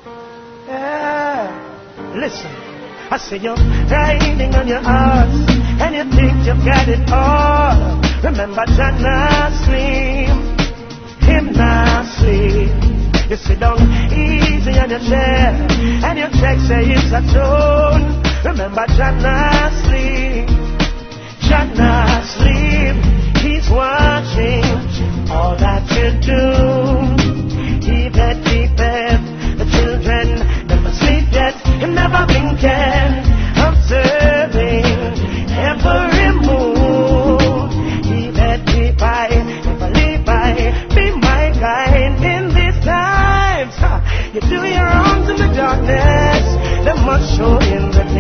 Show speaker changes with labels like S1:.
S1: Yeah. Listen, I say you're riding on your horse and you think you've got it all. Remember, John not sleep, him not sleep. You sit down easy on your chair and your check say it's a tune. Remember, John not sleep, John not sleep. He's watching all that you do. Keep it, the children never sleep yet, him never blinking, observing every move. Keep it, never leave by, be my guide in these times. You do your wrongs in the darkness, they must show in the